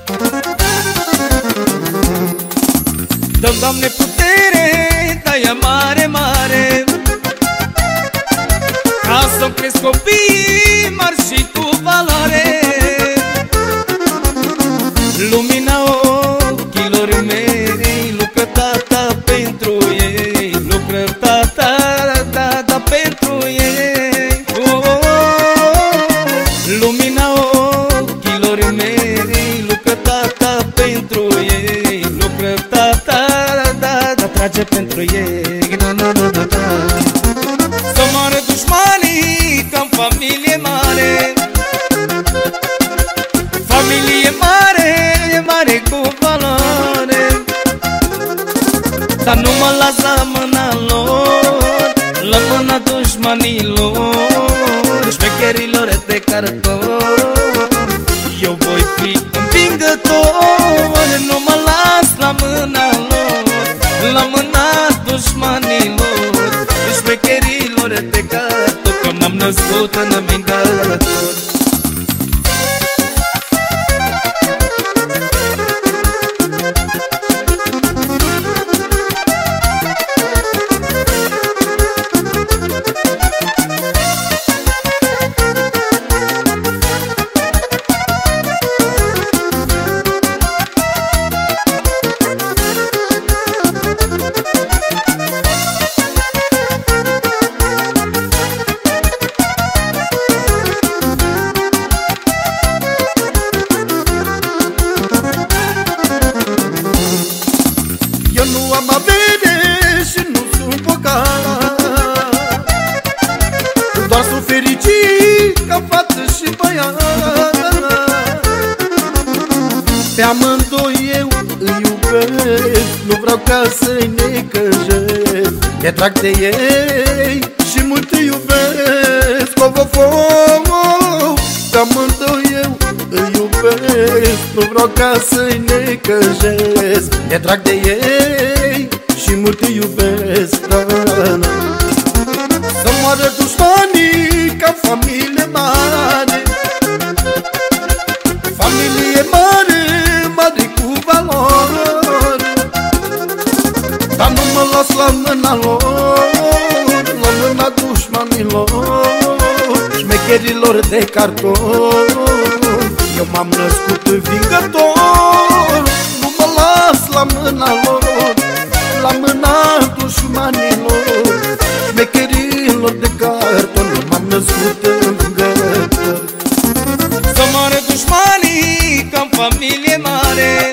Dă-mi, Doamne, putere, dă-i mare, mare, ca să-mi cresc copiii mari și cu valoare. Lumina ochilor mei, lucră tata pentru ei, lucră tata, tata pentru ei. Lumina ochilor mei, lucră tata pentru ei, lucră tata, tata, trage pentru ei. Să moară dușmanii ca-n familie mare, familie mare, mare cu valoare. Dar nu mă las la mâna lor, la mâna dușmanilor, șmecherilor de carton. Eu voi fi învingător, nu mă las la mâna lor, la mâna dușmanilor, șmecherilor de carton, că m-am născut învingător. Eu nu am avere și nu sunt bogat, doar sunt fericit ca fată și băiat. Pe amândoi eu îi iubesc, nu vreau ca să-i necăjesc. Mi-e drag de ei și mult îi iubesc. Pe amândoi eu îi iubesc, nu vreau ca să-i necăjesc. Mi-e drag de ei și mult îi iubesc. Să moară dușmanii ca familie mare, familie mare, mare cu valori. Dar nu mă las la mâna lor, la mâna dușmanilor, șmecherilor de carton. Eu m-am născut învingător, nu mă las la mâna lor, la mâna dușmanilor, șmecherilor de carton. Eu m-am născut învingător. Să moară dușmanii ca-n familie mare,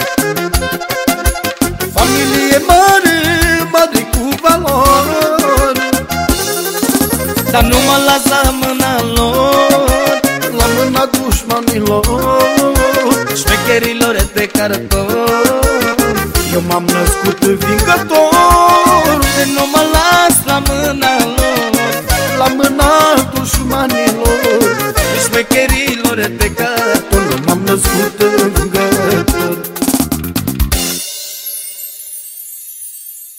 familie mare, mare cu valori. dar nu mă las la mâna lor, la mâna dușmanilor, șmecherilor de carton. eu m-am născut învingător. Nu mă las la mâna lor, la mâna dușmanilor, șmecherilor de carton. eu m-am născut învingător.